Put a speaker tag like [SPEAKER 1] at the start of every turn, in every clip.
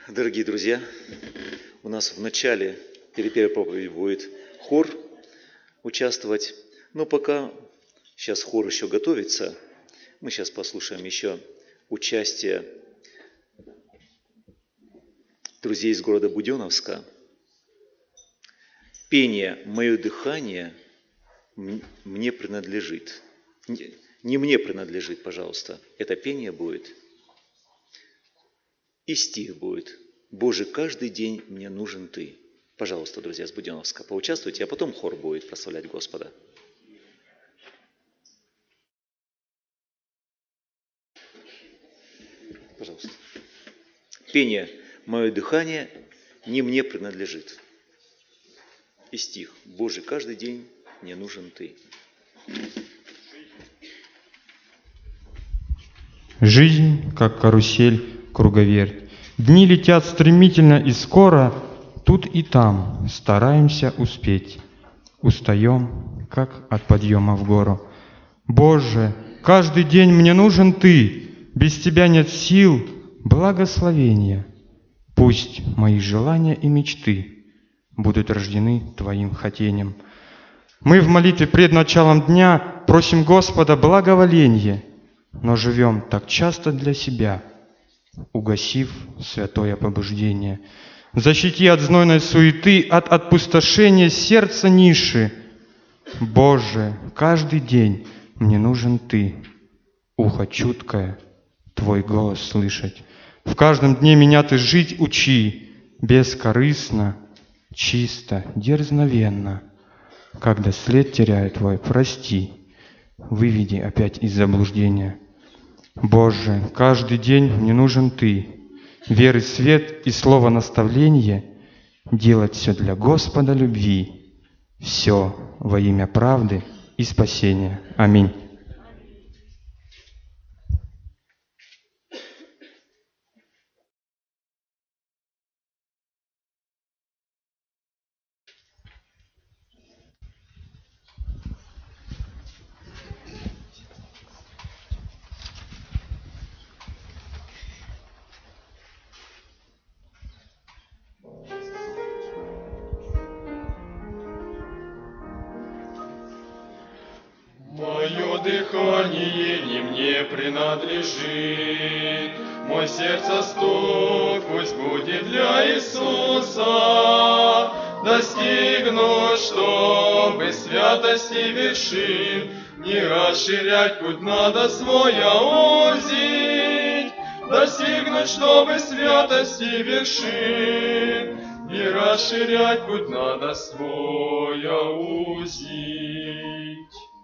[SPEAKER 1] Дорогие друзья, у нас в начале, перед первой проповедью, будет хор участвовать. Но пока сейчас хор еще готовится, мы сейчас послушаем еще участие друзей из города Буденновска. Пение «Мое дыхание мне принадлежит». Не мне принадлежит, пожалуйста. Это пение будет. И стих будет: «Боже, каждый день мне нужен Ты». Пожалуйста, друзья с Буденновска, поучаствуйте, а потом хор будет прославлять Господа. Пожалуйста. Пение «Мое дыхание не мне принадлежит». И стих: «Боже, каждый день мне нужен Ты».
[SPEAKER 2] Жизнь, как карусель, круговерть. Дни летят стремительно и скоро, тут и там стараемся успеть. Устаем, как от подъема в гору. Боже, каждый день мне нужен Ты, без Тебя нет сил, благословения. Пусть мои желания и мечты будут рождены Твоим хотением. Мы в молитве пред началом дня просим Господа благоволения, но живем так часто для себя, угасив святое побуждение. Защити от знойной суеты, от опустошения сердца ниши. Боже, каждый день мне нужен Ты, ухо чуткое, Твой голос слышать. В каждом дне меня Ты жить учи, бескорыстно, чисто, дерзновенно. Когда след теряю Твой, прости, выведи опять из заблуждения. Боже, каждый день мне нужен Ты, веры свет и слово наставление, делать все для Господа любви, все во имя правды и спасения. Аминь.
[SPEAKER 3] Мое дыхание не мне принадлежит, мой сердце стук пусть будет для Иисуса. Достигнуть, чтобы святости вершин, не расширять путь надо свой, а узить. Достигнуть, чтобы святости вершин, не расширять путь надо свой, а узить.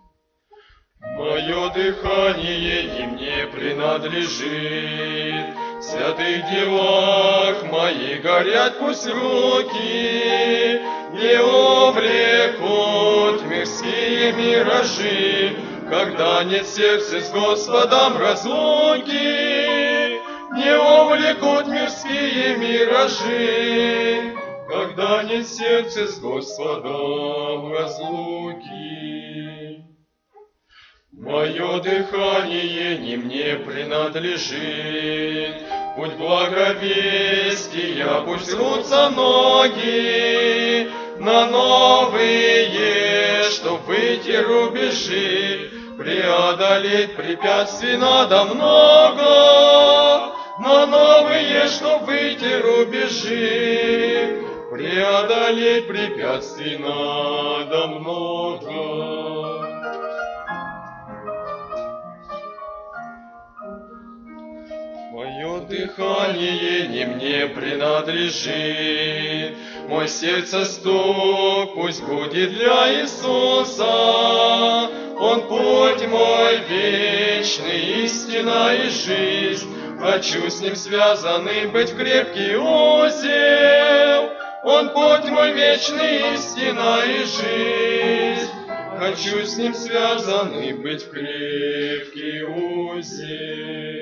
[SPEAKER 3] Мое дыхание не мне принадлежит, в святых делах моих горят пусть руки, не увлекут мирские миражи, когда нет сердца с Господом разлуки. Не увлекут мирские миражи, когда нет сердца с Господом разлуки. Мое дыхание не мне принадлежит, путь благовестия пусть рвутся ноги, на новые, чтоб выйти рубежи, преодолеть препятствий надо много, на новые, чтоб выйти рубежи, преодолеть препятствий надо много. Мое дыхание не мне принадлежит, мой сердце стук пусть будет для Иисуса. Он путь мой вечный, истина и жизнь, хочу с Ним связанный быть в крепкий узел. Он путь мой вечный, истина и жизнь, хочу с Ним связанный быть в крепкий узел.